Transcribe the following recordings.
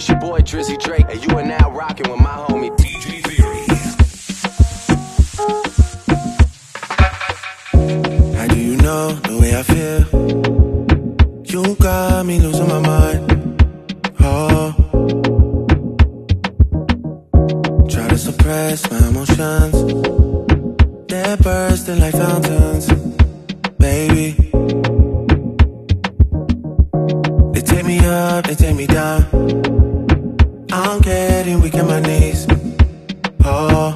It's your boy Drizzy Drake, and you are now rocking with my homie DJ Theory. How do you know the way I feel? You got me losing my mind. Oh, try to suppress my emotions. They're bursting like fountains, baby. They take me up, they take me down. I'm getting weak in my knees. Oh,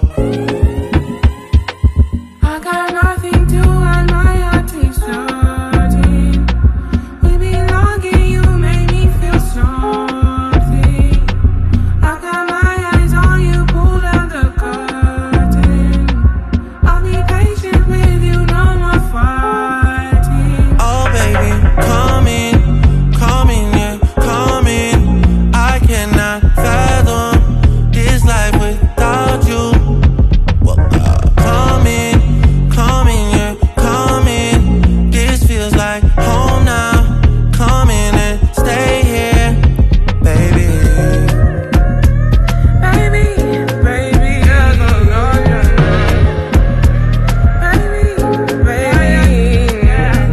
I got nothing to hide, my heart takes flooding. We belong and you make me feel something. I got my eyes on you, pull down the curtain. I'll be patient with you, no more fighting. oh baby, come in, yeah, come in. I cannot fathom this life without you. Well, come in, yeah, come in. This feels like home now. Come in and stay here, baby. Baby, baby, I don't know your name. Baby, baby,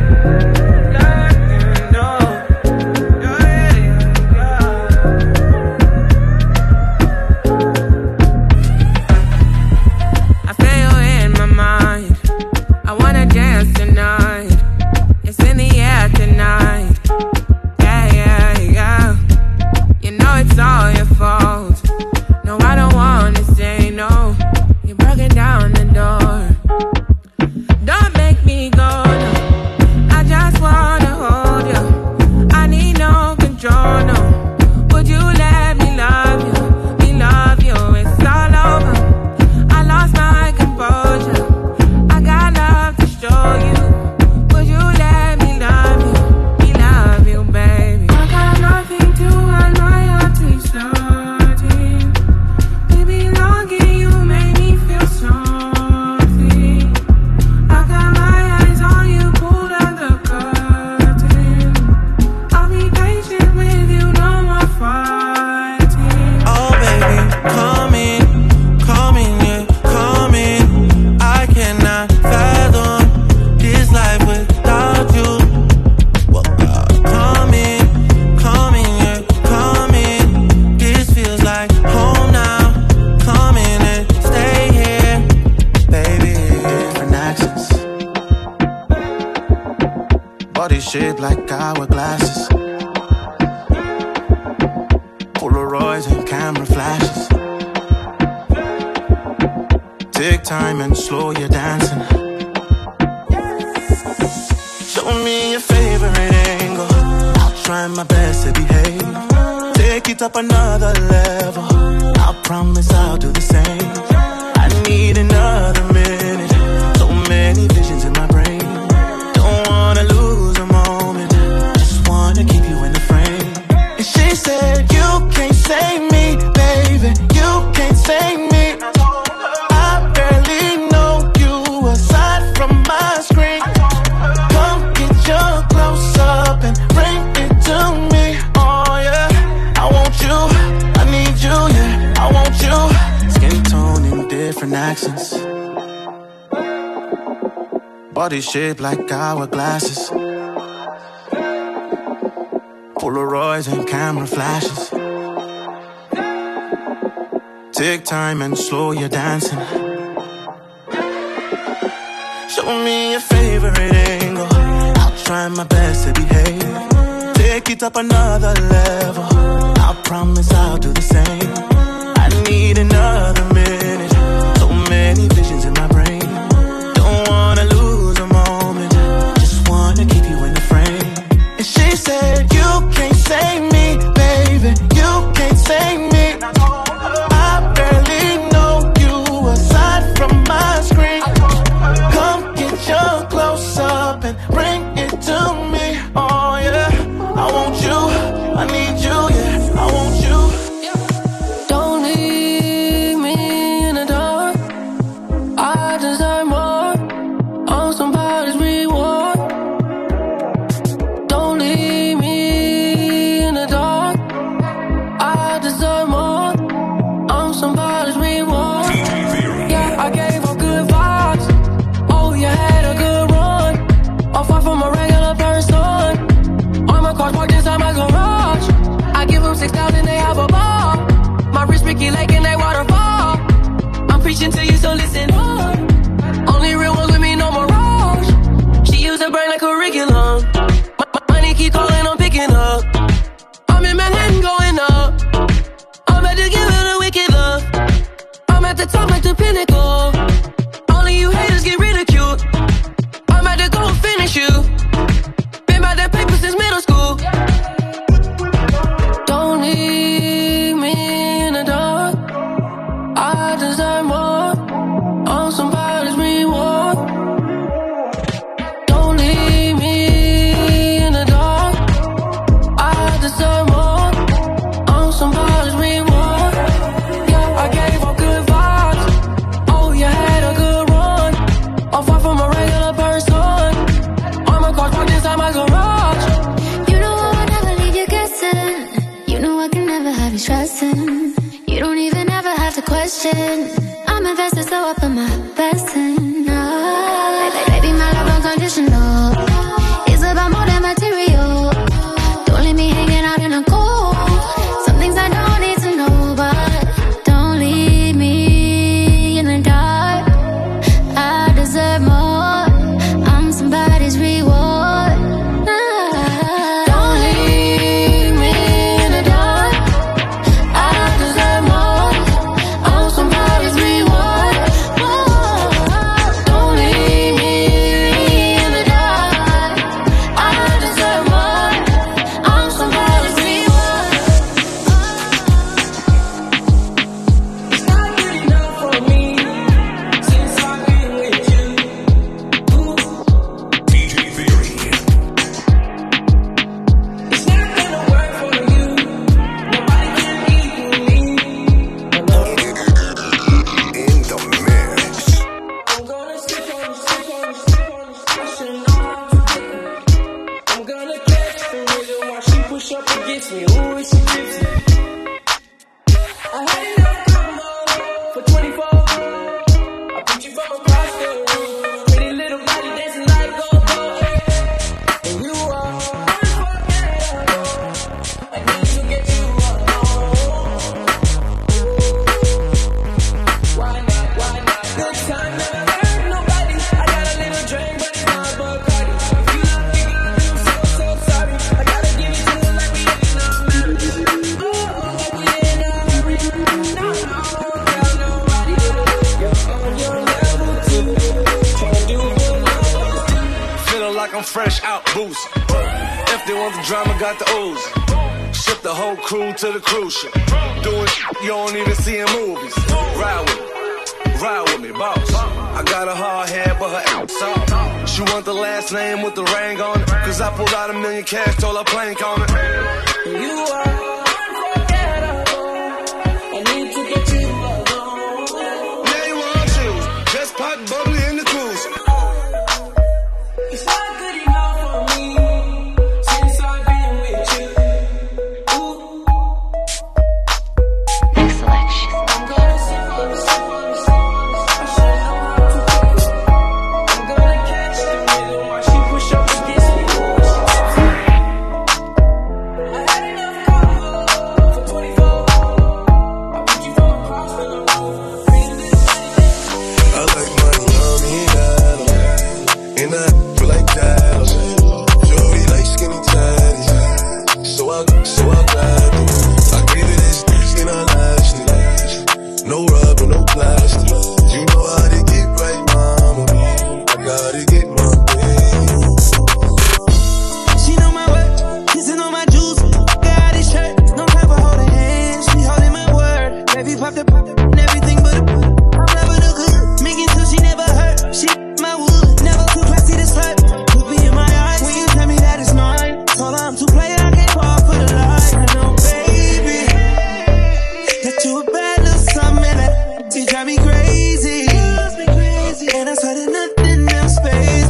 I feel in my mind. I wanna dance tonight. It's in the air tonight. Yeah, yeah, yeah. You know it's all your fault. No, I don't wanna say no. You're breaking down the door. Don't make me go, no. I just wanna hold you. I need no control, no. Would you let me love you? Me love you, it's all over. I lost my composure. I got love to show you. Would you let me love you? Me love you, baby. I got nothing to hide, my heart takes flooding. We belong and you make me feel something. I got my eyes on you, pull down the curtain. I'll be patient with you, no more fighting. Oh baby, come in, yeah, come in. I cannot fathom this life without you. Well, come in, yeah, come in. This feels like home now. Come in and stay here, baby. Different accents, body shaped like hourglasses, Polaroids and camera flashes. Take time and slow your dancing. Show me your favorite angle. I'll try my best to behave. Take it up another level. I promise I'll do the same. I need another minute. So many visions in my brain. Don't wanna lose a moment. Just wanna keep you in the frame. And she said, you can't save me, baby. You can't save me. I barely know you aside from my screen. Come get your close up and bring it to me. Oh yeah, I want you, I need you, yeah, I want you. Skin tone in different accents, body shaped like hourglasses, Polaroids and camera flashes. Take time and slow your dancing. Show me your favorite angle. I'll try my best to behave. Take it up another level. I promise I'll do the same. I need another minute. So many visions in my brain. Don't wanna lose a moment. Just wanna keep you in the frame. And she said, you can't save me, baby. You can't save me. I barely know you aside from my screen. Come get your close up and bring it to me. Oh yeah, I want you, I need you, yeah, I want you. Don't leave somebody's reward. Yeah, I gave her good vibes. Oh, you had a good run. Off far from a regular person. All my cars parked inside my garage. I give them 6,000, they have a ball. My wrist Ricky Lake and they waterfall. I'm preaching to you, so listen up. Only real ones with me, no more rush. She used her brain like curriculum. Money keep calling, I'm picking up. I'm in Manhattan going up. I'm about to give it a wicked love. I'm at the top like the pinnacle. Only you haters get ridiculed. I'm about to go and finish you. Been by that paper since middle school. Don't leave me in the dark. I deserve more. I'm somebody's reward. Don't leave me in the dark. I deserve more. I'm somebody's reward. Yeah, I gave her good vibes. Oh, you had a good run. I'm far from a regular person. All my cars parked inside my garage. You know I would never leave you guessing. You know I can never have you stressing. You don't even ever have to question. I'm invested, so I put my best in. Baby, my love unconditional. It's about more than material. Don't leave me hanging out in the cold. Some things I don't need to know, but don't leave me in the dark. I deserve more. I'm somebody's reward. Don't leave me in the dark. I deserve more. I'm somebody's reward. Don't leave me in the dark. I deserve more. I'm somebody's reward. It's not good enough for me since I've been with you. DJ Theory. It's not gonna work for you. Nobody can equal me. In the mix. I'm gonna stick on the pushing on. I'm gonna catch the rhythm while she push up against me. Ooh, is she tipsy? I had enough combo for 24. I put you from across the room. Pretty little body dancing like go-go. And you are unforgettable. I need to get you alone. Why not? Why not? Good time, never hurt nobody. I got a little drink, but it's not Bacardi. If you love me, I'm so sorry. I gotta give it to you like we ain't no marriage. Oh, like we ain't no marriage. No, don't tell nobody. You're on your level too. Can't do what Feeling like I'm fresh out boost. If they want the drama, got the ooze. Ship the whole crew to the cruise ship. Doing you don't even see in movies. Ride with me, boss. I got a hard head, but her ass soft. She want the last name with the ring on it. Cause I pulled out $1 million cash, told her plank on it. you are unforgettable. I need to get you alone. Now you want to choose. Just pot bubbly in the cruise. It's not good enough for me since I've been with you. Ooh. Next selection. I'm gonna sip on the I should know how to play. I'm gonna catch the rhythm while she push up against me. I had enough combo for 24. I put you from across the room. I like money, mommy, and I like that. Jody like skinny tatties, so I grab it. I gave it this skin elastic, no rubber, no plastic. You know how to get right, mama. I gotta get my way. She know my work, kissing on my juice. Got his shirt, no time for holding hands. She holding my word. Baby pop the and everything but a I'm never the good, making sure she never hurt. She my wood, never too classy to slut. Look me in my eyes when you tell me that it's mine. Told her I'm too play, I can't fall for the lie. I know, baby, that you a bad little something, and that you drive me crazy. And I swear that nothing else pays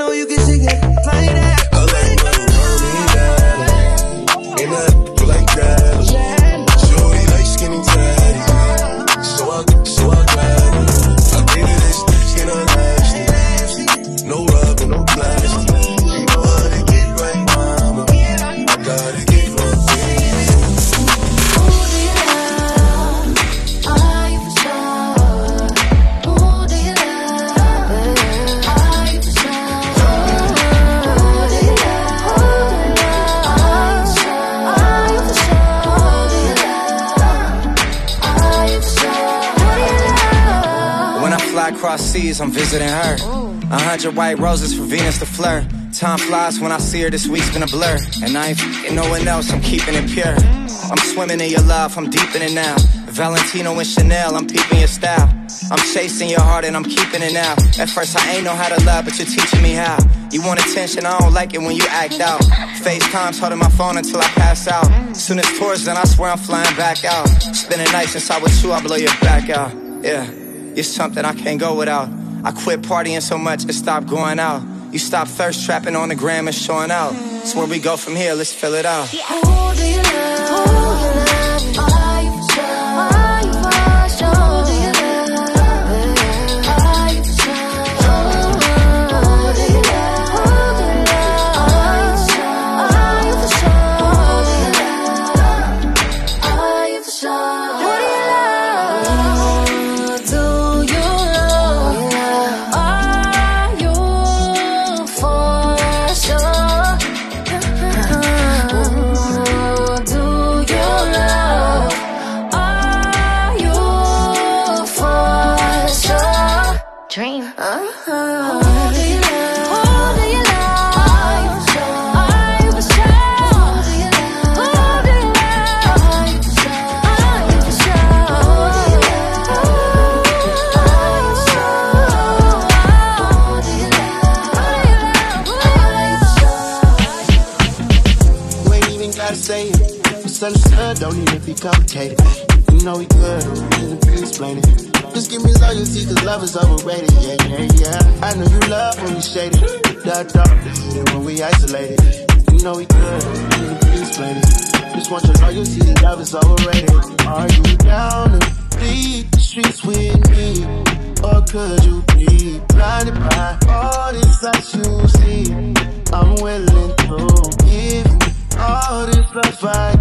know you can shake it like that. I like my money down. Ain't nothing like that. Shorty like skinny tatty. So I grab it. I give you this skin elastic. No rubber, no plastic. You know how to get right, mama. I gotta get my baby. Who do you love? Are you for sure? Who do you love? Are you for sure? Who do you love? Are you for sure? Are you for sure? When I fly across seas, I'm visiting her. 100 white roses for Venus to flirt. Time flies when I see her, this week's been a blur. And I ain't f***ing no one else, I'm keeping it pure. I'm swimming in your love, I'm deep in it now. Valentino and Chanel, I'm peeping your style. I'm chasing your heart and I'm keeping it now. At first I ain't know how to love, but you're teaching me how. You want attention, I don't like it when you act out. FaceTime's holding my phone until I pass out. Soon as tours done, I swear I'm flying back out. Spending nights since I was 2, I blow your back out. Yeah, it's something I can't go without. I quit partying so much it stopped going out. You stop thirst trapping on the gram and showing out. So where we go from here, let's fill it out. Who do you love? Are you for sure? Are you for sure? Who do you love? Are you for sure? Who do you love? Are you for sure? Are you for sure? Are you for sure? Who do you love? Do you love? Are you for sure? Do you love? Are you for sure? Dream. Who do you love? Who do you love? Are you for sure? Are you for sure? Who do you love? Who do you love? Are you for sure? Are you for sure? Who do you love? Are you for sure? Who do you love? Are you for sure? You ain't even gotta say it. It's understood, don't even be complicated. You know we good, don't need to explain it. Just give me loyalty, cause love is overrated. Yeah, yeah, yeah. I know you love when we shaded. That dark, and when we isolated. You know we good, don't need to explain it. Just want your loyalty, love is overrated. Are you down to bleed the streets with me? Or could you be blinded by all this lights you see? I'm willing to give you all this love I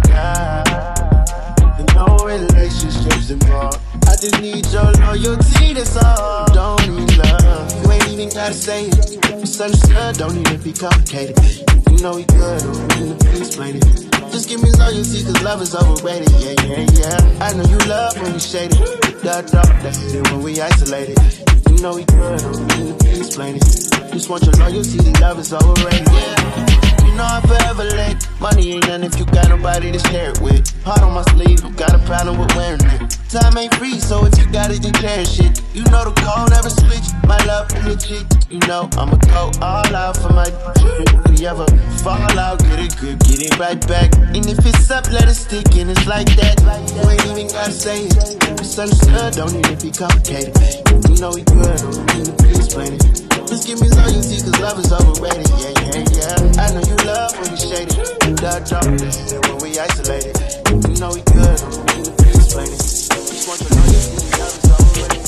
got. And no relationships involved. I just need your loyalty, that's all. Don't need love, you ain't even gotta say it. It's understood, don't need to be complicated. You know we good, don't need to explain it. Just give me loyalty, cause love is overrated. Yeah, yeah, yeah. I know you love when we shaded. That dark, that's it when we isolated. You know we good, don't need to explain it. Just want your loyalty, love is overrated. Yeah. You know I'm forever late. Money ain't none if you got nobody to share it with. Heart on my sleeve, who got a problem with wearing it? Time ain't free, so if you got it, then cherish it. You know the code never switch. My love is legit. You know I'ma go all out for my shit. If we ever fall out, get it good, get it right back. And if it's up, let it stick, and it's like that. You ain't even gotta say it. It's understood, don't need to be complicated. You know we good, don't need to explain it. Just give me loyalty, cause love is overrated. Yeah, yeah, yeah. I know you love when we shaded. That drop, and when we isolated. You know we good, don't need to explain it. Just want your loyalty, love is overrated.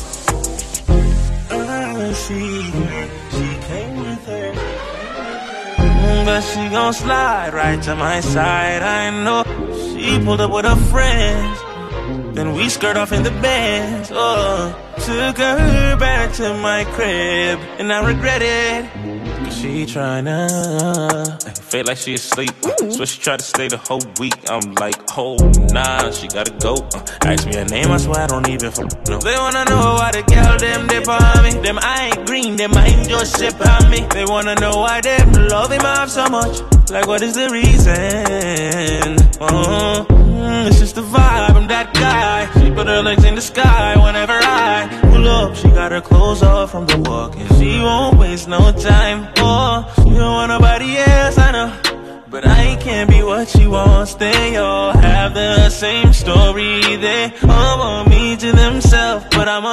She came with her, but she gon' slide right to my side. I know she pulled up with her friends, then we skirt off in the Benz. Oh, took her back to my crib, and I regret it. Cause she tryna feel like she asleep. So she tried to stay the whole week. I'm like, oh nah, she gotta go. Ask me her name, I swear I don't even know. They wanna know why the girl them dip on me. Them I ain't green, them I ain't just ship on me. They wanna know why them love him off so much. Like what is the reason? It's just the vibe, I'm that guy. She put her legs in the sky whenever I pull up. She got her clothes off from the walk, and she won't waste no time. Oh, she don't want nobody else, I know, but I can't be what she wants. They all have the same story. They all want me to themselves, but I'm a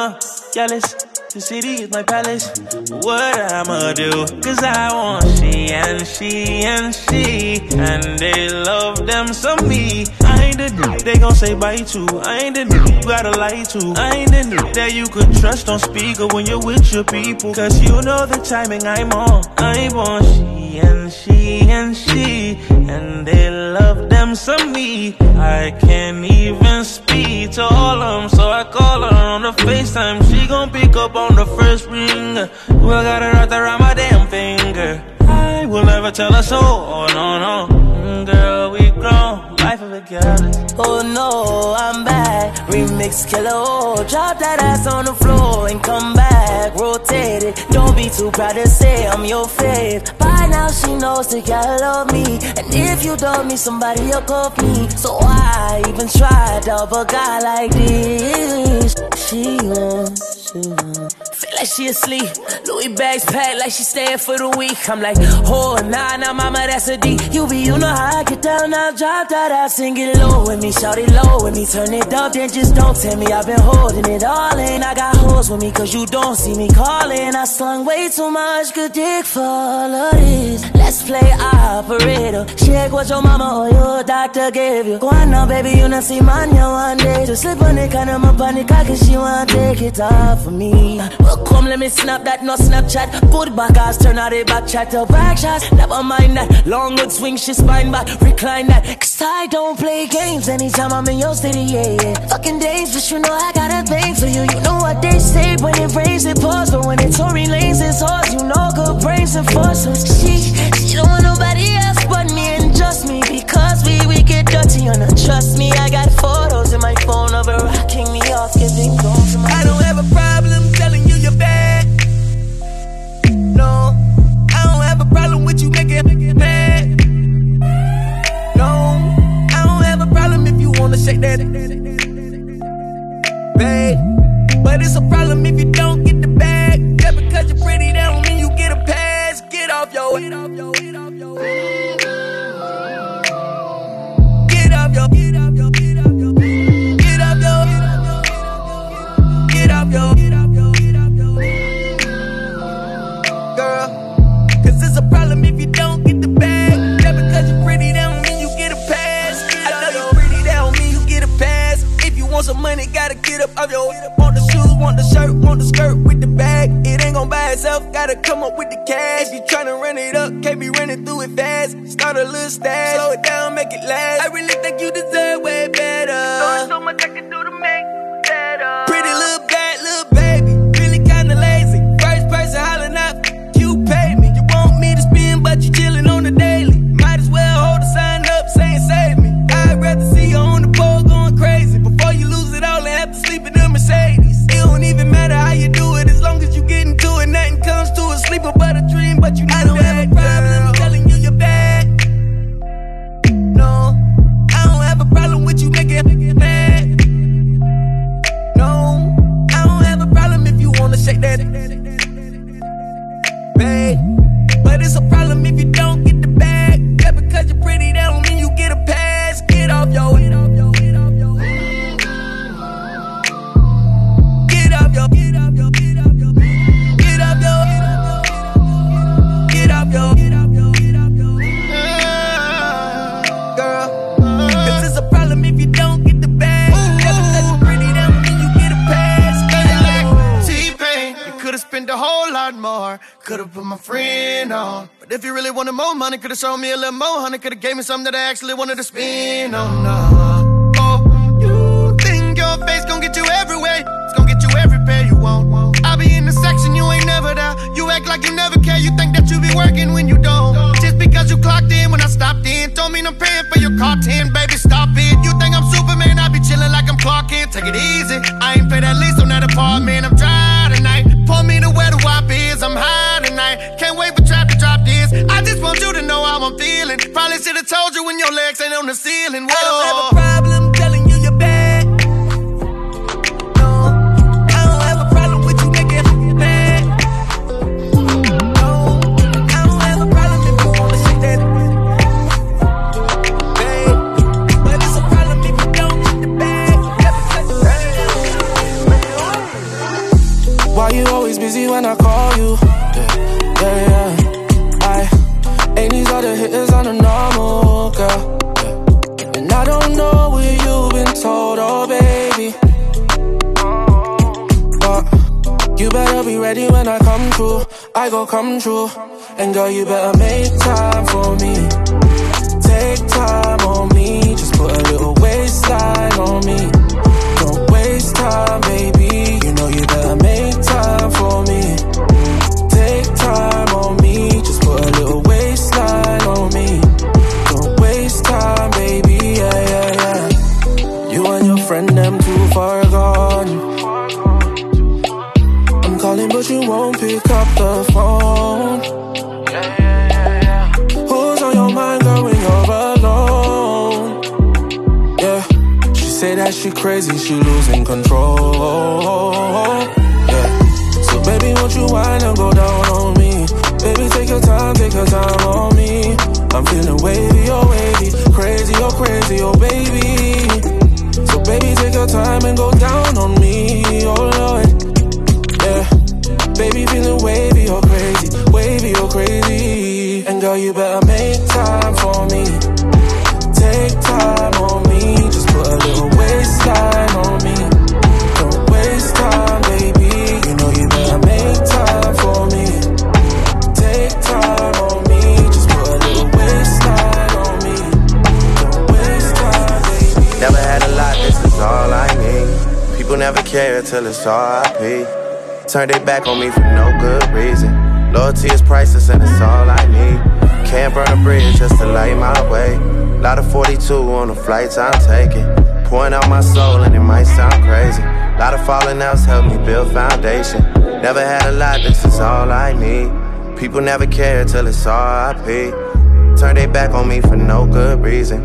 jealous. The city is my palace. What I'ma do? Cause I want she and she and she. And they love them some me. I ain't the dude they gon' say bye to. I ain't the dude you gotta lie to. I ain't the dude that you could trust on speaker when you're with your people. Cause you know the timing I'm on. I want she and she and she. And they love them some me. I can't even speak to all of them, so I call her on the FaceTime. She gon' pick up on the first ring. Well, got her right around my damn finger. I will never tell her so, oh no, no. Girl, we grown, life of a goddess. Oh no, I'm back. Remix killer, oh, drop that ass on the floor and come back. Rotate it, don't be too proud to say I'm your fave. By now she knows that gotta love me. And if you love me, somebody will call me. So why even try to help a guy like this? She wants you. Feel like she asleep. Louis bags packed like she staying for the week. I'm like, oh, nah, mama, that's a D. You know how I get down, now drop that ass and get low with me. Shout it low with me, turn it up, then just don't tell me I've been holding it all in. I got hoes with me cause you don't see me calling. I slung way too much good dick for all of this. Let's play operator. Check what your mama or your doctor gave you. Go on now, baby, you not see mania one day. Just slip on it, kind of up on the cock and she wanna take it off for me. Well, come, let me snap that, no Snapchat. Put back ass, turn out the back chat to back shots. Never mind that, long good swing, she spine back, recline that. Cause I don't play games anytime I'm in your city, yeah. Fucking days, but you know I got a thing for you. You know what they say, when it rains it pours. But when it's Tory Lanes, it's hard. You know good brains and forces. She don't want nobody else but me and just me. Because we get dirty on her. Trust me, I got photos in my phone of her rocking me off, getting gone to my. I don't have a problem telling you you're bad. No, I don't have a problem with you making it bad. No, I don't have a problem if you wanna shake that, babe. But it's a problem if you don't get the bag. Just because you're pretty, that don't mean you get a pass. Get off your, get off your, get off your, get off your, get off your, get off your, get off your, get off your, get off your, girl. Cause it's a problem if you don't get the bag. Just because you're pretty, that don't mean you get a pass. I know you're pretty, that don't mean you get a pass. If you want some money, gotta get up off your. Want the shoes, want the shirt, want the skirt with the bag. It ain't gon' buy itself, gotta come up with the cash. If you tryna run it up, can't be running through it fast. Start a little stash, slow it down, make it last. I really think you deserve way better. There's so much I can do to make you better. Pretty little bad little baby, really kinda lazy. First person hollering out, you pay me. You want me to spin, but you chillin' on the daily. Might as well hold a sign up saying save me. I'd rather see you on the pole going crazy before you lose it all and have to sleep in the Mercedes. It don't even matter how you do it, as long as you get into it. Nothing comes to a sleeper but a dream, but you know I don't have a problem telling you you're bad. No, I don't have a problem with you making it bad. No, I don't have a problem if you wanna shake that, babe. But it's a problem if you don't get the bag. Just because you're pretty, that don't mean you get a pass. Get off your, get off your, get off your, get off your, get off your, get off your, get off your, get off your, get off your, girl. Cause it's a problem if you don't get the bag. Just because you're pretty, that don't mean you get a pass. T-Pain, you could've spent a whole lot more. Could've put my friend on. But if you really wanted more money, could've shown me a little more honey. Could've gave me something that I actually wanted to spend on. Oh, you think your face gon' get you everywhere? It's gon' get you everywhere you want. I'll be in the section, you ain't never there. You act like you never care. You think that you be working when you don't. Just because you clocked in when I stopped in, don't mean I'm paying for your car 10, baby, stop it. You think I'm Superman, I be chillin' like I'm Clark Kent. Take it easy, I ain't pay that lease on that apartment. I'm dry tonight, pour me to where the WAP is. I'm high tonight, can't wait for trap to drop this. I just want you to know how I'm feeling. Probably should've told you when your legs ain't on the ceiling. Whoa. I don't have a problem telling you you're bad. No, I don't have a problem with you making it bad. No, I don't have a problem if you wanna shake that, babe. But it's a problem if you don't get the bag. might go come true. And girl, you better make time for me. Take time on me. Just put a little waistline on me. Don't waste time, baby. You know you better make time for me. Take time on me. Just put a little waistline on me. Don't waste time, baby. Yeah, yeah, yeah. You and your friend, them too far gone. I'm calling, but you won't pick up the phone. Who's on your mind, girl, when you're alone? Yeah. She say that she crazy, she losing control. Yeah. So baby, won't you whine and go down on me? Baby, take your time on me. I'm feeling wavy, oh wavy, crazy, oh baby. So baby, take your time and go down on me, oh Lord. Yeah, baby, feeling wavy, oh crazy. And girl, you better make time for me. Take time on me, just put a little waistline on me. Don't waste time, baby. You know you better make time for me. Take time on me, just put a little waistline on me. Don't waste time, baby. Never had a lot, this is all I need. People never care till it's R.I.P. Turn their back on me for no good reason. Loyalty is priceless and it's all I need. Can't burn a bridge just to light my way. Lot of 42 on the flights I'm taking. Pouring out my soul and it might sound crazy. Lot of falling outs help me build foundation. Never had a lot, this is all I need. People never care till it's R.I.P. Turn their back on me for no good reason.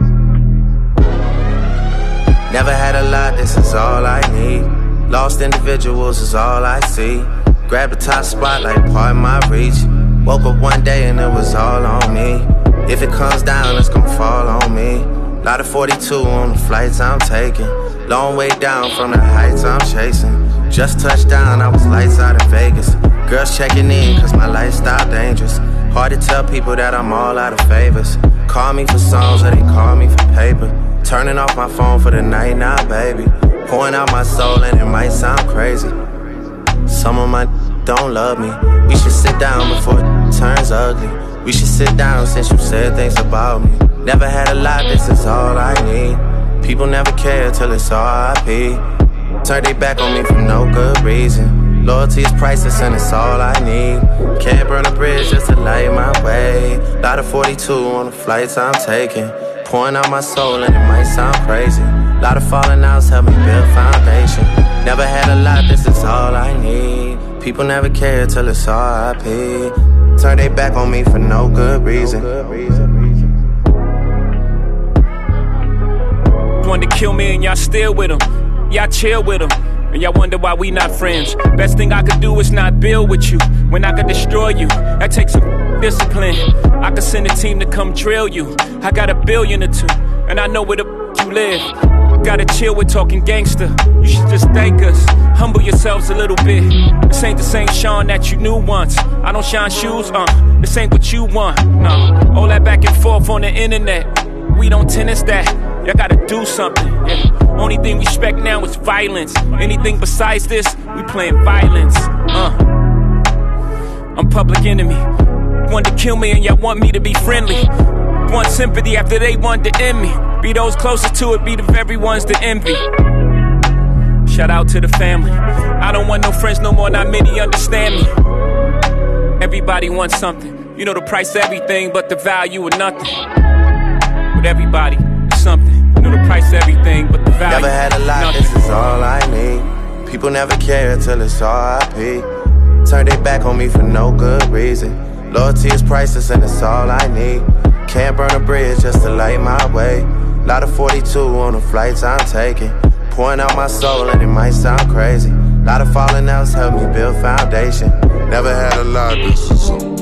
Never had a lot, this is all I need. Lost individuals is all I see. Grab the top spotlight, part my reach. Woke up one day and it was all on me. If it comes down, it's gon' fall on me. Lot of 42 on the flights I'm taking. Long way down from the heights I'm chasing. Just touched down, I was lights out in Vegas. Girls checking in cause my lifestyle dangerous. Hard to tell people that I'm all out of favors. Call me for songs or they call me for paper. Turning off my phone for the night now, baby. Pouring out my soul and it might sound crazy. Some of my don't love me. We should sit down before it turns ugly. We should sit down since you said things about me. Never had a lot, this is all I need. People never care till it's R.I.P. Turn their back on me for no good reason. Loyalty is priceless and it's all I need. Can't burn a bridge just to light my way. Lot of 42 on the flights I'm taking. Pouring out my soul and it might sound crazy. Lot of falling outs help me build foundation. Never had a lot, this is all I need. People never care till it's R.I.P. Turn their back on me for no good reason. Wanted to kill me and y'all still with him. Y'all chill with him. And y'all wonder why we not friends. Best thing I could do is not build with you. When I could destroy you, that takes some discipline. I could send a team to come drill you. I got $1 billion or 2, and I know where the you live. Gotta chill with talking gangster. You should just thank us. Humble yourselves a little bit. This ain't the same Sean that you knew once. I don't shine shoes, this ain't what you want. No, all that back and forth on the internet. We don't tennis that. Y'all gotta do something. Yeah. Only thing we respect now is violence. Anything besides this, we playing violence. I'm public enemy. Want to kill me and y'all want me to be friendly. Want sympathy after they want to end me. Be those closest to it, be the very ones to envy. Shout out to the family. I don't want no friends no more, not many understand me. Everybody wants something. You know the price of everything, but the value of nothing. But everybody is something. You know the price of everything, but the value. Never had a lot, nothing. This is all I need. People never care till it's R.I.P. Turn their back on me for no good reason. Loyalty is priceless and it's all I need. Can't burn a bridge just to light my way. Lot of 42 on the flights I'm taking. Pouring out my soul and it might sound crazy. Lot of falling outs help me build foundation. Never had a lot, this is all.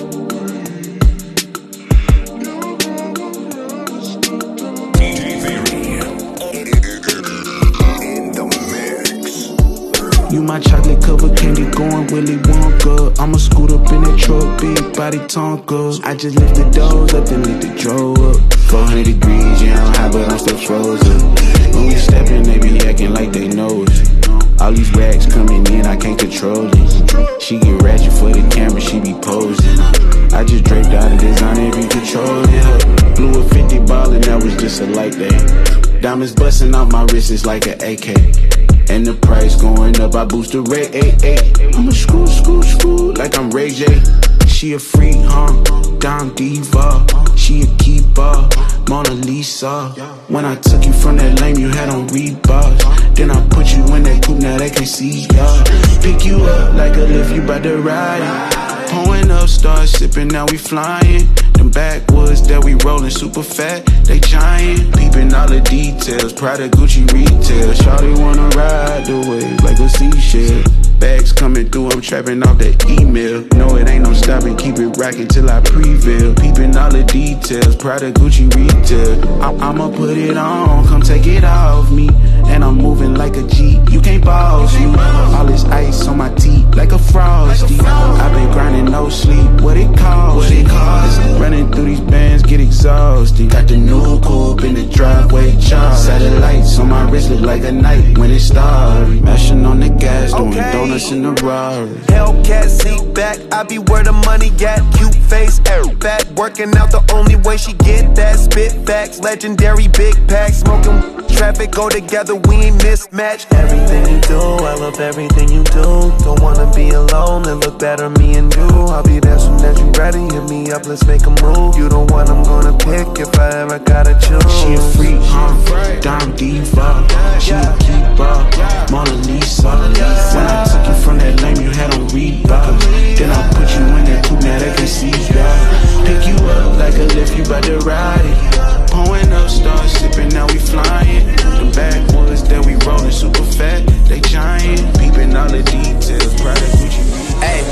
You my chocolate covered candy going Willy Wonka. I'ma scoot up in that truck, big body Tonka. I just lift the doors up and lift the drawer up. 400 degrees, yeah, I'm high, but I'm still frozen. When we steppin', they be acting like they know us. All these racks coming in, I can't control it. She get ratchet for the camera, she be posing. I just draped out of design every control, yeah. Blew a 50 ball and that was just a light day. Diamonds busting off my wrist, it's like an AK. And the price going up, I boost the rate, I'm a screw, like I'm Ray J. She a freak, Dime diva. She a keeper, Mona Lisa. When I took you from that lane, you had on Reeboks. Then I put you in that coupe, now they can see ya. Pick you up like a lift, you bout to ride. Pulling up, start sipping, now we flying. Them backwoods that we rollin' super fat, they giant. Peeping all the details, Prada, Gucci retail. Shawty wanna ride the wave like a seashell. Bags coming through, I'm trapping off the email. No, it ain't no stopping, keep it rocking till I prevail. Peeping all the details, Prada, Gucci retail. I'ma put it on, come take it off me. And I'm moving like a G, you can't boss me. All this ice on my teeth like a frosty. I've been grinding no sleep, what it costs? Running through these bands, get exhausted. Got the new coupe in the driveway, charge. Satellites on my wrist look like a night when it started. Mashing on the gas, doing donuts in the Rari. Hellcat, seat back, I be where the money at. Cute face, air back, working out the only way she get that. Spit facts, legendary big packs, smoking traffic, go together, we ain't mismatched. Everything you do, I love everything you do. Don't wanna be alone, it look better me and you. I'll be there soon as you ready, hit me up, let's make a move. You the one I'm gonna pick if I ever gotta choose. She a freak, Dime diva. She a keeper, Mona Lisa. When I took you from that lane, you had on Reebok. Then I put you in that coupe, now they can see ya. Pick you up like a lift, you bout to ride it. Pulling up, start sipping, now we flying. The backwoods that we rollin' super fat, they giant. Peeping all the details, Prada, Gucci. Hey,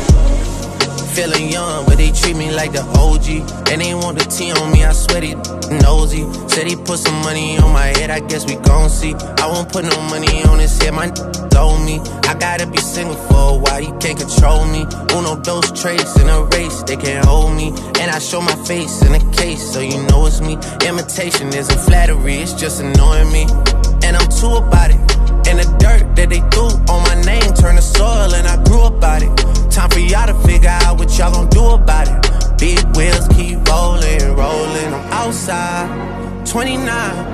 feeling young, but they treat me like the OG. And they want the T on me, I swear they nosy. Said he put some money on my head, I guess we gon' see. I won't put no money on his head, my told me. I gotta be single for a while, you can't control me. Uno, those traits in a race, they can't hold me. And I show my face in a case, so you know it's me. Imitation isn't flattery, it's just annoying me. And I'm too about it. And the dirt that they threw on my name turned to soil, and I grew about it. Time for y'all to figure out what y'all gon' do about it. Big wheels keep rolling, rolling. I'm outside, 29,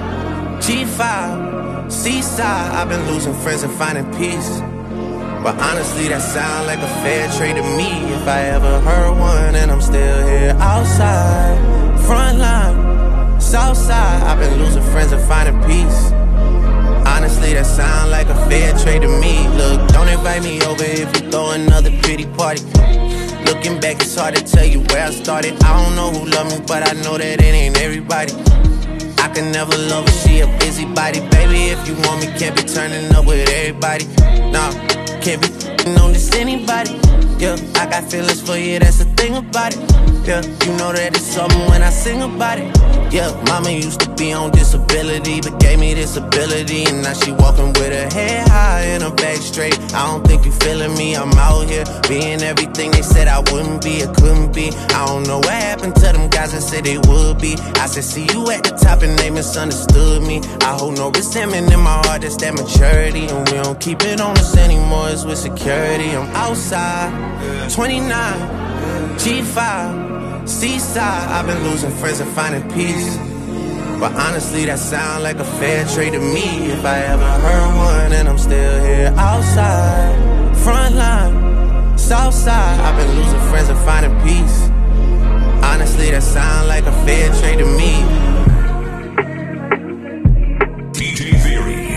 G5, Seaside. I've been losing friends and finding peace. But honestly, that sound like a fair trade to me. If I ever heard one, and I'm still here outside, front line, south side. I've been losing friends and finding peace. Honestly, that sound like a fair trade to me. Look, don't invite me over if you throw another pretty party. Looking back, it's hard to tell you where I started. I don't know who loved me, but I know that it ain't everybody. I can never love her, she a busybody. Baby, if you want me, can't be turning up with everybody. Nah, can't be on this anybody. Yeah, I got feelings for you, that's the thing about it. Yeah, you know that it's something when I sing about it. Yeah, mama used to be on disability, but gave me this ability. And now she walking with her head high and her back straight. I don't think you feeling me, I'm out here being everything they said I wouldn't be or couldn't be. I don't know what happened to them guys that said they would be. I said see you at the top and they misunderstood me. I hold no resentment in my heart, that's that maturity. And we don't keep it on us anymore, it's with security. I'm outside, 29, G5, Seaside. I've been losing friends and finding peace. But honestly, that sound like a fair trade to me. If I ever heard one, and I'm still here outside, front line, south side. I've been losing friends and finding peace. Honestly, that sound like a fair trade to me. DJ Theory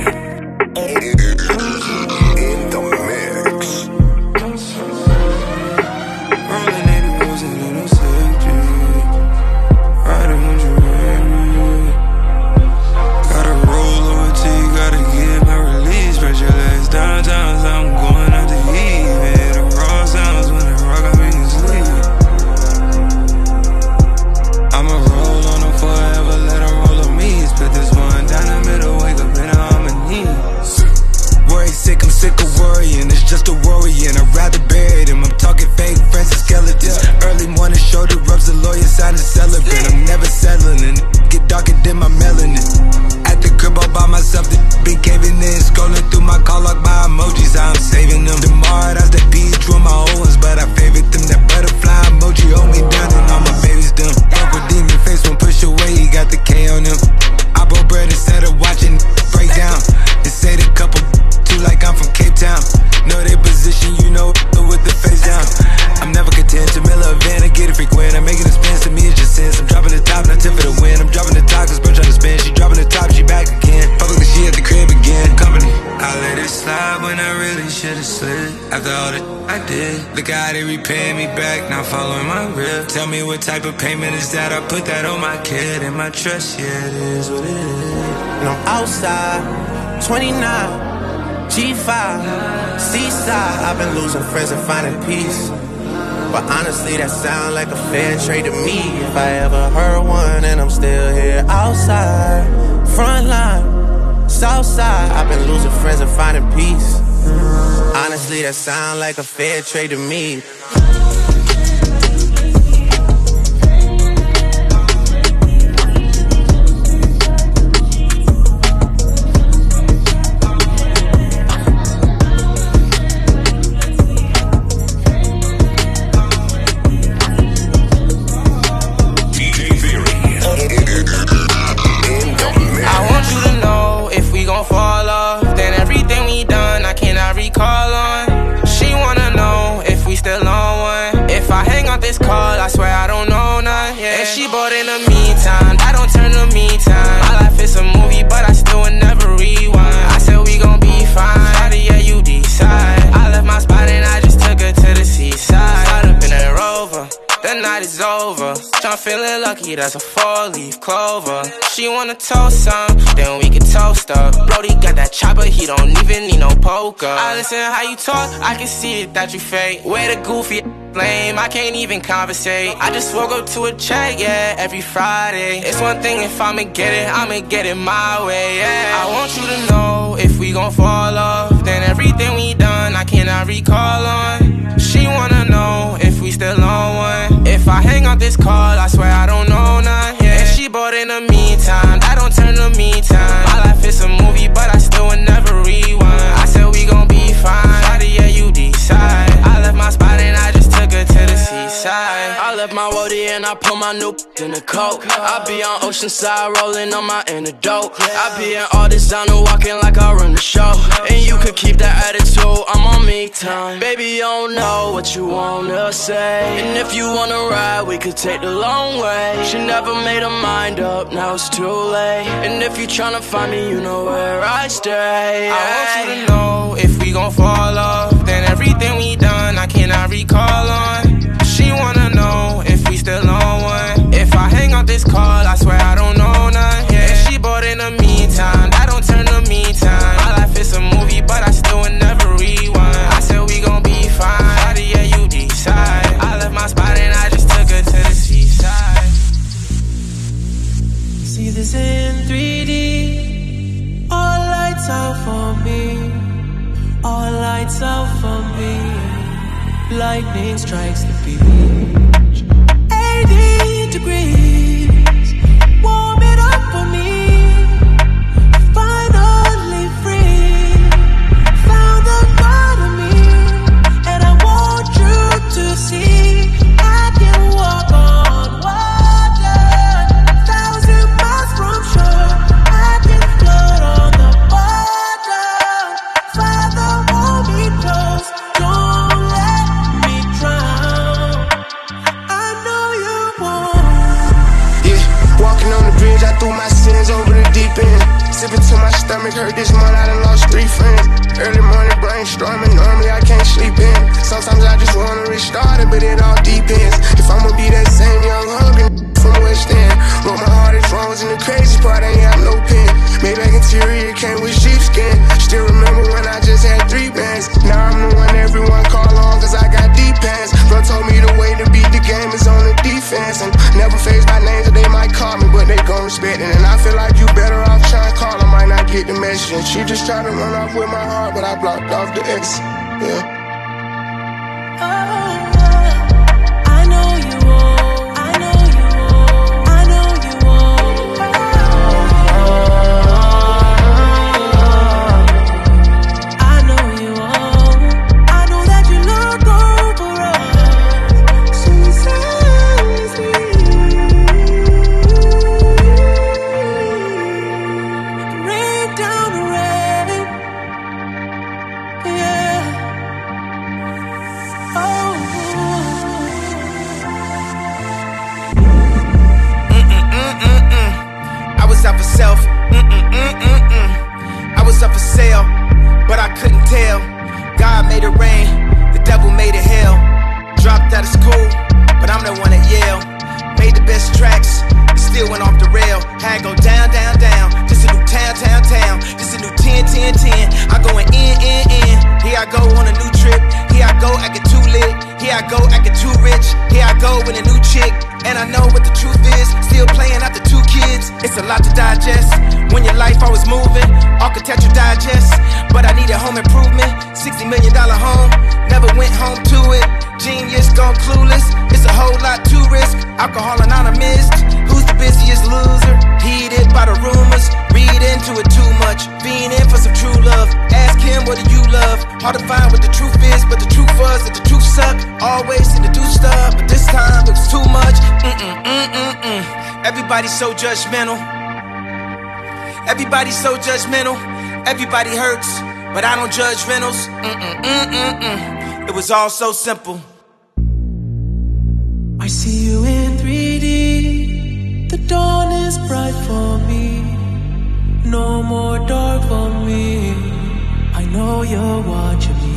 in the mix. Rolling 80 rolls in little safety. Riding when you ready. Gotta roll over till you gotta get my release. Spread your legs downtown, so I'm going out to eat. Man, the raw sounds when the rock I make you sleep. I'ma roll on them forever, let them roll on me. Split this one down the middle, wake up in a harmony. Worry sick, I'm sick of worrying. It's just a worry and I'd rather bury them. I'm talking fake friends and skeletons. Early morning shoulder rubs, the lawyer sign a celebrant. I'm never settling and get darker than my melanin. At the crib all by myself, the been caving in. Scrolling through my call log by emojis, I'm saving them. Tomorrow, that's the beach room, my Tell me what type of payment is that? I put that on my kid and my trust, yeah, it is what it is. And I'm outside, 29, G5, seaside. I've been losing friends and finding peace. But honestly, that sound like a fair trade to me. If I ever heard one, and I'm still here outside, front line, south side. I've been losing friends and finding peace. Honestly, that sound like a fair trade to me. I swear I don't know none, yeah. And she bought in the meantime, that don't turn to me time. My life is a movie, but I still would never rewind. I said we gon' be fine, shawty, yeah, you decide. I left my spot and I just took her to the seaside. Caught up in a Rover, the night is over. I'm feeling lucky, that's a 4-leaf clover. She wanna toast some, then we can toast up. Brody got that chopper, he don't even need no poker. I listen how you talk, I can see it that you fake. Way the goofy lame, I can't even conversate. I just woke up to a check, yeah, every Friday. It's one thing if I'ma get it my way, yeah. I want you to know, if we gon' fall off, then everything we done, I cannot recall on. She wanna know, if we still on one. If I hang out this call, I swear I don't know none, yeah. And she bought in the meantime, that don't turn to me time. My life is a movie, but I still would never rewind. I said we gon' be fine, shawty, yeah, you decide. I left my spot and I just took her to the seaside. I left my woody and I put my new in the coat. I be on Oceanside rolling on my antidote. I be in all designer walking like I run the show. And you could keep that attitude, I'm on me time. Baby, you don't know what you wanna say. And if you wanna ride, we could take the long way. She never made her mind up, now it's too late. And if you tryna find me, you know where I stay. I want you to know, if we gon' fall off, then everything we done, I cannot recall on. She wanna know, if we still on one. If I hang out this call, I swear I don't know none, yeah. And she bought in the meantime, that don't turn to me time. My life is a movie, but I still would never rewind. I said we gon' be fine, shawty, yeah, you decide. I left my spot and I just took her to the seaside. See this in 3D. All lights out for me. All lights out for me. Lightning strikes the beach. 80 degrees. Warm it up for me. Finally free. Found the part of me. And I want you to see I can walk on water. 1,000 miles from shore. I can float on the water. Father, hold me close. Don't let me drown. I know you won't. Yeah, walking on the bridge, I threw my sins over the deep end. Sipping till my stomach hurt this month, I done lost 3 friends. Early morning brainstorming, normally I can't sleep in. Sometimes I just wanna restart it, but it all depends. If I'ma be that same young hungry from West End. But my heart is frozen, the crazy part, I ain't have no pen. Maybach interior came with sheepskin. Still remember when I just had 3 bands. Now I'm the one everyone call on, cause I got deep pants. Bro told me the way to beat the game is on the defense. And never face my name, so they might call me, but they gon' respect it. And I feel like you better off trying to call, I might not get the message. And she just tried to run off with my heart, but I blocked off the X. Yeah. I know you won't. I know you won't. I know you won't. I know you won't. I know that you look over us sincerely. Rain down the rain. Yeah. Oh. I was out for self. I was up for sale, but I couldn't tell. God made it rain, the devil made it hell. Dropped out of school, but but I'm the one that yell. Made the best tracks, still went off the rail. Had go down, down, down. This a new town, town, town. This a new 10, 10, 10. I going in. Here I go on a new trip. Here I go acting too lit. Here I go acting too rich. Here I go with a new chick. And I know what the truth is. Still playing after 2 kids. It's a lot to digest. When your life always moving, architecture digest. But I need a home improvement. $60 million home. Never went home to it. Genius gone clueless. It's a whole lot to risk. Alcohol anonymous. Who's the busiest loser? Heated by the rumors. Read into it too much. Being in for some true love. Ask him, what do you love? Hard to find what the truth is, but the truth was that the truth sucked. Always seem to do stuff, but this time it was too much. Everybody's so judgmental. Everybody's so judgmental. Everybody hurts, but I don't judge rentals. It was all so simple. I see you in 3D. The dawn is bright for me. No more dark for me. I know you're watching me.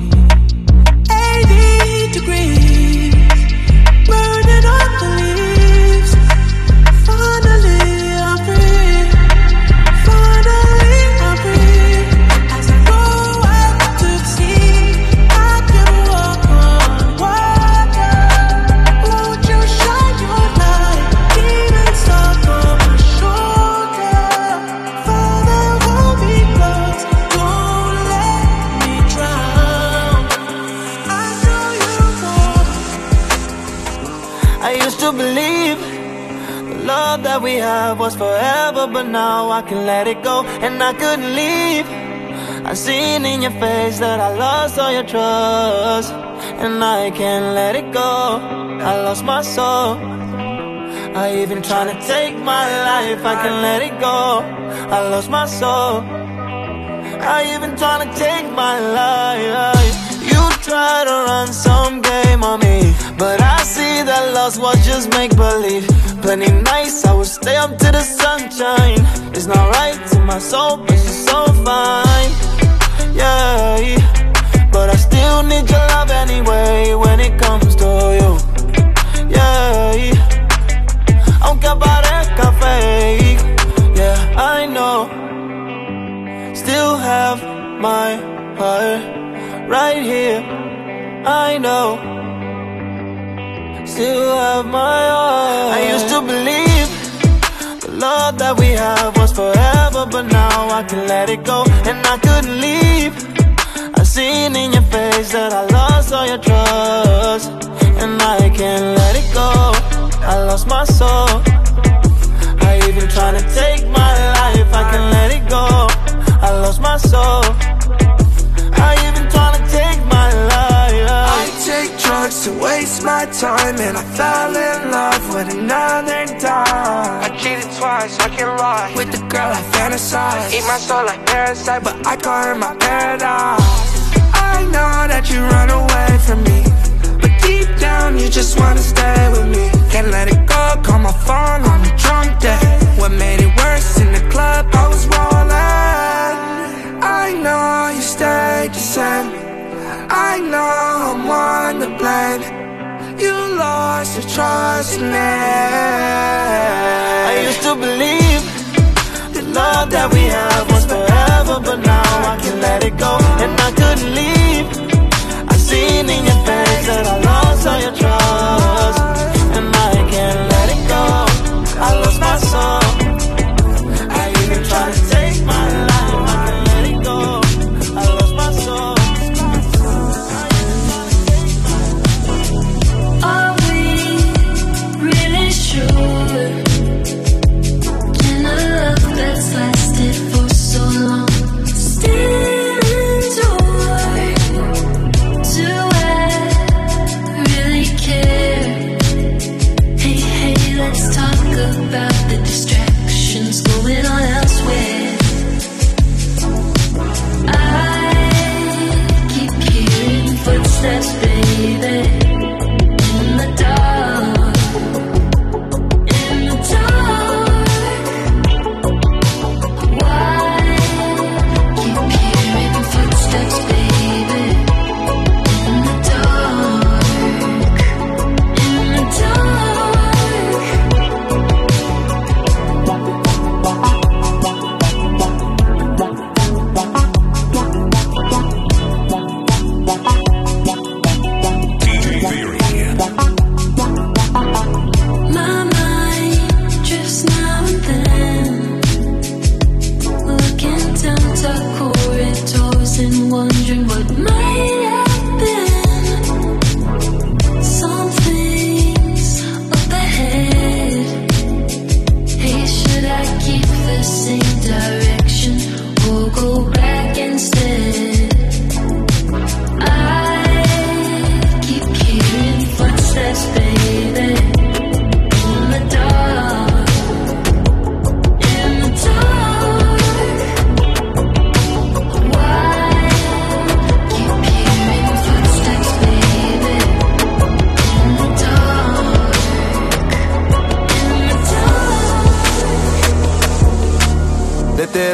80 degrees, burning up the leaves. Finally I'm free. Finally I'm free. As I go out to sea, I can walk on water. Won't you shine your light? Demons stuck on my shoulder. Father, hold me close. Don't let me drown. I know you won't. I used to believe the love that we had was forever, but now I can let it go, and I couldn't leave. I seen in your face that I lost all your trust, and I can't let it go. I lost my soul. I even tryna take my life, I can't let it go. I lost my soul. I even tryna take my life. You try to run some game on me, but I see that loss was just make-believe. Plenty nights I would stay up to the sunshine. It's not right to my soul, but she's so fine. Yeah, but I still need your love anyway when it comes to you. Yeah, aunque parezca fake. Yeah, I know. Still have my heart right here. I know. Still have my heart. I used to believe the love that we had was forever, but now I can let it go, and I couldn't leave. I seen in your face that I lost all your trust, and I can't let it go. I lost my soul. I even tryna take my life, I can't let it go. I lost my soul. I even tryna take my life. I take drugs to waste my time, and I fell in love with another dime. I cheated twice, I can't lie. With the girl I fantasize. Eat my soul like parasite, but I call her my paradise. I know that you run away from me, but deep down you just wanna stay with me. Can't let it go, call my phone on a drunk day. What made it worse, in the club I was rolling. I know you stayed the same. I know I'm one to blame. You lost your trust in me. I used to believe the love that we had was forever, but now I can't let it go, and I couldn't leave. I seen in your face that I lost all your trust, and I can't let it go. I lost my soul. I even tried to take my life, I can't let it go. I lost my soul. Are we really sure? Can a love that's lasted for so long still endure? Do I really care?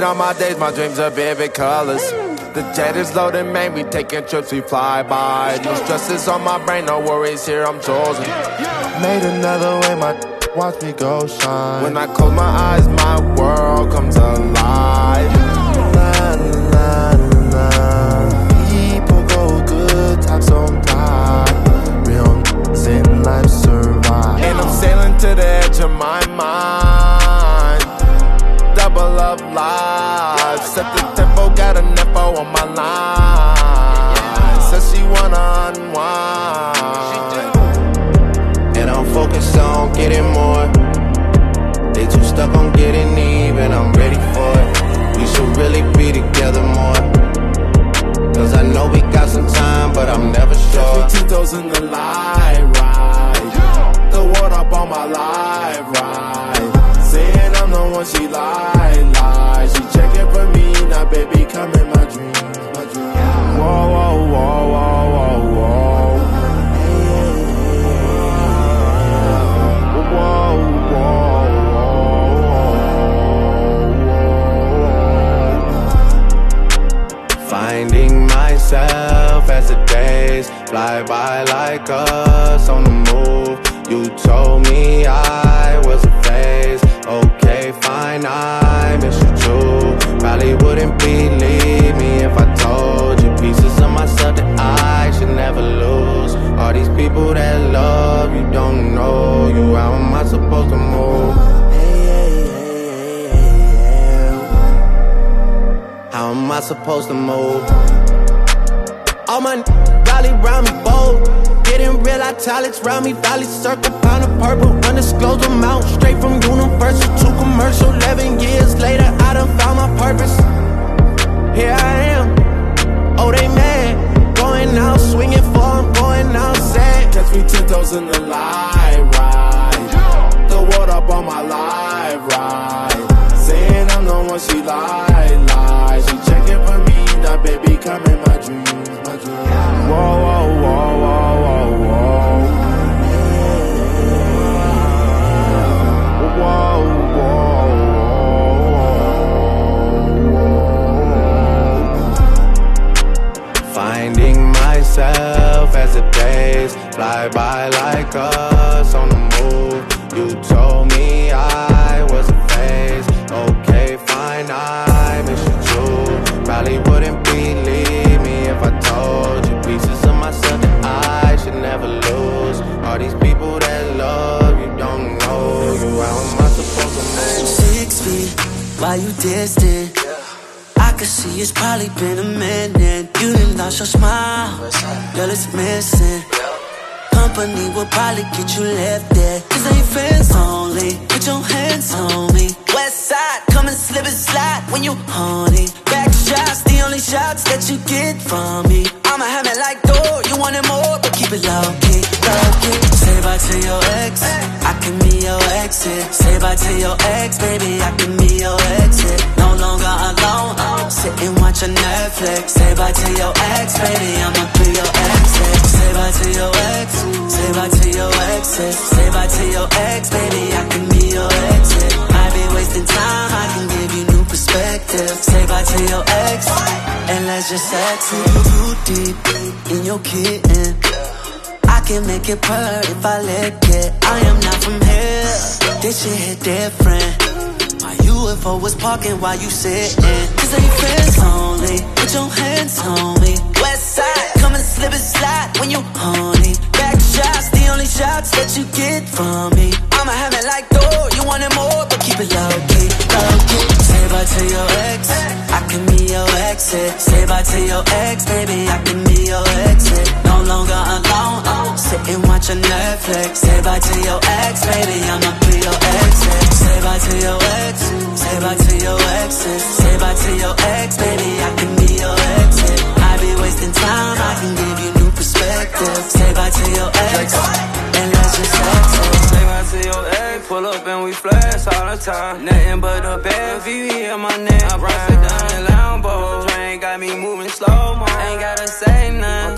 all my days, my dreams are vivid colors. The jet is loaded, man, we taking trips, we fly by. No stresses on my brain, no worries here, I'm chosen. Made another way, my watch me go shine. When I close my eyes, my world comes alive. La, la, la. People go good, times sometimes. Real in life survive. And I'm sailing to the edge of my mind. Double up life. Set the tempo, got a nepo on my line. Says she wanna unwind. And I'm focused on getting more. They too stuck on getting even, I'm ready for it. We should really be together more. Cause I know we got some time, but I'm never sure. Tito's in the live ride. The world up on my live ride. Saying I'm the one she lie. She checking for me, now baby come in my dreams, my dreams. Whoa, whoa, whoa, whoa, whoa, whoa. Whoa, whoa, whoa. Finding myself as the days fly by like us on the move. You told me I was a phase. Okay, fine, I miss you too. Probably wouldn't believe me if I told you pieces of myself that I should never lose. All these people that love you don't know you. How am I supposed to move? How am I supposed to move? All my rally round me bold. Getting real italics round me. Valley circle, pound of purple, undisclosed amount. Straight from Universal to commercial. 11 years later, I done found my purpose. Here I am. Oh, they mad. Going out, swinging for, I'm going out sad. Catch me 10 toes in the live ride. The world up on my live ride. Saying I'm the one she lie. She checking for me, now baby come in my dreams, my dreams. Whoa, whoa, whoa, whoa, whoa, whoa. Whoa, whoa. Finding myself as the days fly by like us on the move. You told me I was a phase. Okay, fine, I miss you too. Probably wouldn't believe me if I told you pieces of myself that I should never lose. All these people that love you don't know you. How am I supposed to move? 6 feet, why you distant? I could see it's probably been a minute. You done lost your smile, girl, it's missing. Company will probably get you left there. This ain't fans only, put your hands on me. West side, come and slip and slide when you horny. Back shots, the only shots that you get from me. I'ma have it like door, you wanted more, but keep it low key, low key. Say bye to your ex, I can be your exit. Say bye to your ex, baby, I can be your exit. No longer alone, sit and watch a Netflix. Say bye to your ex, baby, I'ma be your exit. Say bye to your ex, say bye to your exes. Say bye to your ex, baby, I can be your exit. I be wasting time, I can give you new perspective. Say bye to your ex, and let's just exit. You deep in your kitten, I can make it purr if I lick it. I am not from here, this shit hit different. My UFO was parking while you sitting. This ain't friends only, put your hands on me. West side, come and slip and slide when you horny. Back shots, the only shots that you get from me. I'ma have it like door, you wanted more, but keep it low key, low key. Say bye to your ex, I can be your exit. Say bye to your ex, baby, I can be your exit. No longer alone, sit and watch a Netflix. Say bye to your ex, baby, I'ma be your exit. Say bye to your ex, say bye to your exes. Say bye to your ex, baby, I can be your exit. I be wasting time, I can give you new perspective. Say bye to your ex, and let's just exit. Say bye to your ex, pull up and we flex all the time. Nothing but a bad VV in my neck. I brought it down in Lambo. Train got me moving slow-mo. Ain't gotta say nothing.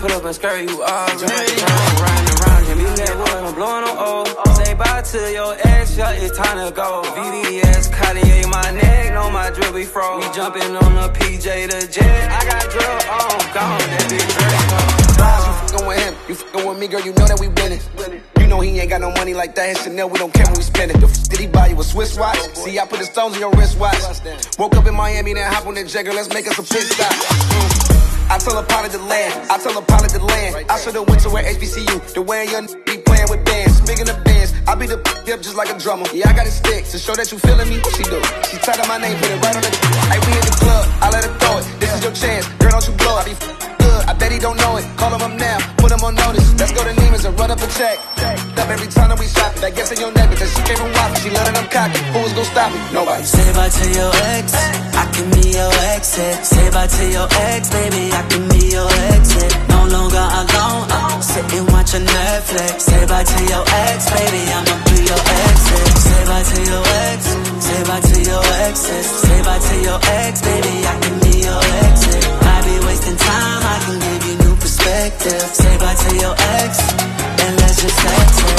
Put up and scurry, you already riding around him. You that boy, I'm blowing on O. Say bye to your ex, yeah, it's time to go. VVS, Cartier, my neck, know my drill be froze. We jumping on the PJ, the jet. I got drill on, gone, that big dress. You fucking with him, you fucking with me, girl, you know that we winning. You know he ain't got no money like that, his Chanel, we don't care when we spend it. Did he buy you a Swiss watch? See, I put the stones in your wristwatch. Woke up in Miami, then hop on the jet, girl, let's make us a pit stop. I tell her pilot to land, I tell her pilot to land. I should've went to where HBCU, the way your be playing with bands. Speaking of bands, I be the up just like a drummer. Yeah, I got it stick to show that you feeling me. What she do? She tied up my name, put it right on the. Hey, we in the club, I let her throw it. This is your chance, girl, don't you blow it. I be good, I bet he don't know it. Call him up now, put him on notice. Let's go to Neiman's and run up a check. Up every time that we shop it. I guess in your neck because she came from Waffle. She let it up cocky. Who was gonna stop me? Nobody. Say bye to your ex, I can be your exit. Say bye to your ex, baby, I can be your exit. No longer alone, sit and watch a Netflix. Say bye to your ex, baby, I'ma be your exit. Say bye to your ex, say bye to your exes. Say bye to your ex, baby, I can be your exit. I be wasting time, I can give you new perspective. Say bye to your ex, and let's just exit.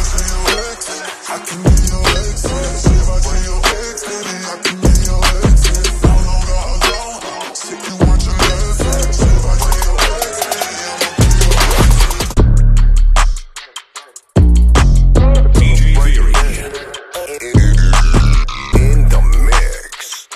I can be your exit. Say bye to your ex, baby, I can be your exit. No longer alone, sit and watch a Netflix. Say bye to your ex, DJ Theory in the mix.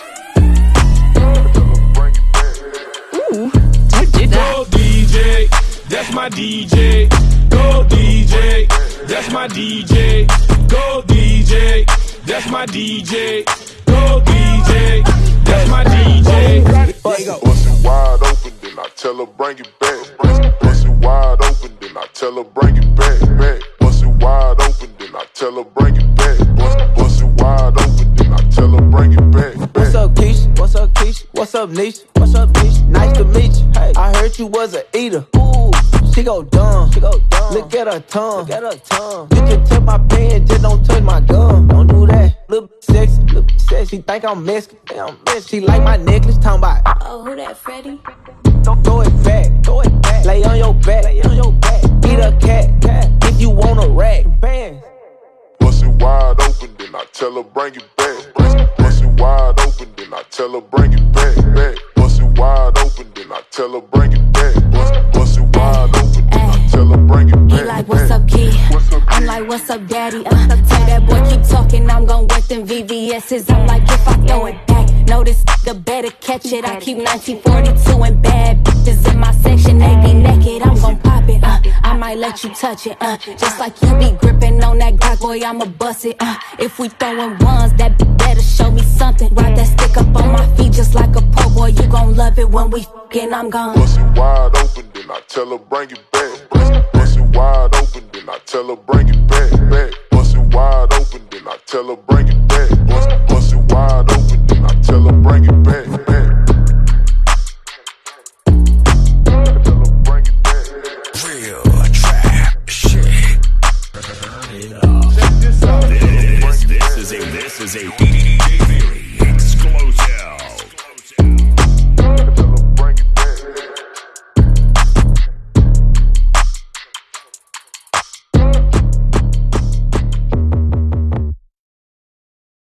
Ooh, who did that? Go DJ, that's my DJ. Go DJ, that's my DJ. Go DJ, that's my DJ. Go DJ, that's my DJ. Bust it wide open, then I tell her bring it back. Bust it wide open, then I tell her bring it back. Bust it wide open, then I tell her bring it back. Bust it wide open, then I tell her bring it back. What's up, Keisha? What's up, Keisha? What's up, Nisha? What's up, Nisha? Nice to meet you. Hey, I heard you was a eater. Ooh, she go dumb. She go dumb. Look at her tongue. Look at her tongue. You can touch my pen, just don't touch my gum. Don't do that. Little sexy, little sexy. She think I'm Mexican. She like my necklace. Talking about. Oh, who that, Freddie? Don't throw it back. Throw it back. Lay on your back. Lay on your back. Eat a cat. If you want a rack. Bands. Bust it wide open, then I tell her bring it back. Bust it wide open, then I tell her bring it back. Bust it wide open, then I tell her bring it back. Bust it wide open, then I tell her bring it back. He like, what's up, kid? I'm like, what's up, daddy? Tell that boy keep talking, I'm gon' wet them VVS's. I'm like, if I throw it back, notice the better catch it. I keep 1942 and bad bitches in my section. They be naked, I'm gon' pop it. I might let you touch it. Just like you be gripping on that Glock, boy, I'ma bust it. If we throwing ones, that bitch better show me something. Ride that stick up on my feet just like a po' boy. You gon' love it when we f***ing, I'm gone. Bust it wide open, then I tell her bring it back. Bust it wide open, then I tell her bring it back. Bust it wide open, then I tell her bring it back.